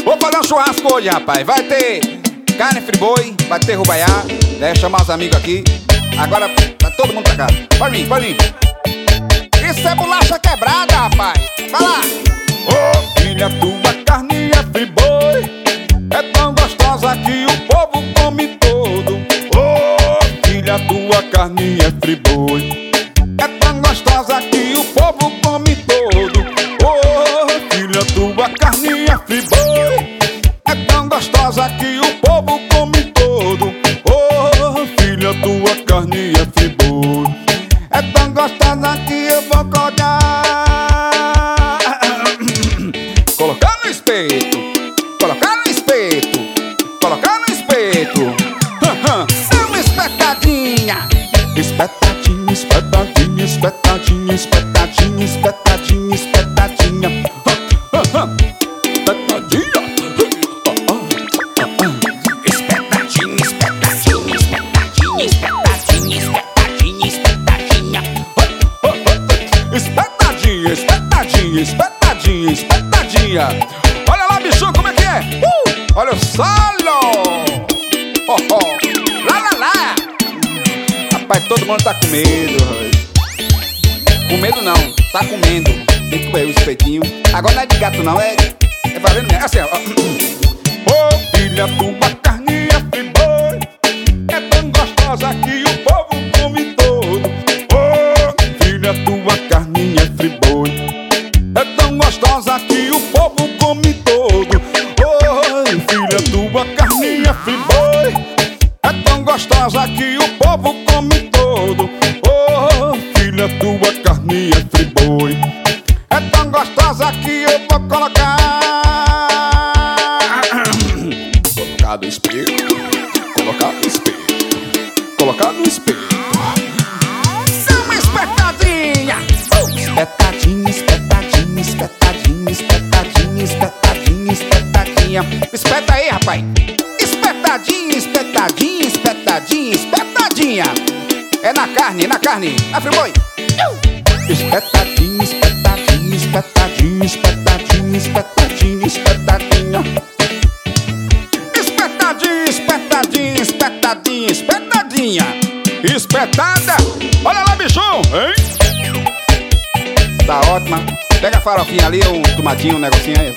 Vou fazer um churrasco hoje, rapaz. Vai ter carne friboi, vai ter rubaiá. Deve chamar os amigos aqui. Agora vai todo mundo pra casa. Pode vir, pode vir. Isso é bolacha quebrada, rapaz. Vai lá. Ô filha, tua carne é friboi, é tão gostosa que o povo come todo. Ô filha, tua carne é friboi, é tão gostosa que o povo come todo. Ô filha, tua carne é friboi, é tão gostosa que o povo come todo. Ô filha, tua carne é friboi, é tão gostosa que eu vou colocar no espeto, colocar no espeto, colocar no espeto. É uma espetadinha. Espetadinha, espetadinha, espetadinha, espetadinha, espetadinha, espetadinha. Espetadinha, espetadinha, espetadinha, espetadinha, espetadinha, espetadinha, espetadinha. Espetadinha, espetadinha, espetadinha, espetadinha. Olha lá, bichão, como é que é? Olha o solo. Lá, lá, lá. Rapaz, todo mundo tá com medo. Com medo não, tá comendo. Tem que comer o espetinho. Agora não é de gato não, é fazendo mesmo. Assim, ó. Ô filha, tua carne é friboi, é tão gostosa que o povo come todo. Ô filha, tua carne é friboi, é tão gostosa que o povo come todo. Ô filha, tua carne é friboi, é tão gostosa que o povo come todo. Ô filha, tua carne é friboi, é tão gostosa que eu vou colocar no espeto, colocar no espeto, colocar no espeto. É uma espetadinha. Espetadinha, espetadinha, espetadinha, espetadinha, espetadinha, espetadinha. Espeta aí, rapaz. Espetadinha, espetadinha, espetadinha, espetadinha. É na carne, na carne. Na friboi. Espetadinha, espetadinha, espetadinha, espetadinha, espetadinha, espetadinha. Espetadinha, espetadinha, espetadinha, espetadinha. Espetada. Olha lá, bichão, hein? Tá ótima. Pega a farofinha ali, um tomatinho, um negocinho aí.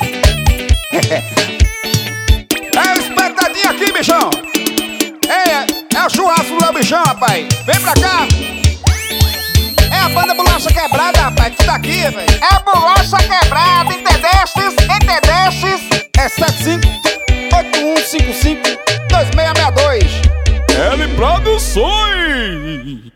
É espetadinha aqui, bichão. É o churrasco do bichão, rapaz. Vem pra cá. É a banda Bolacha Quebrada, rapaz, que tá aqui, velho. É Bolacha Quebrada, entendestes? Entendestes? É 7581552662. L Produções.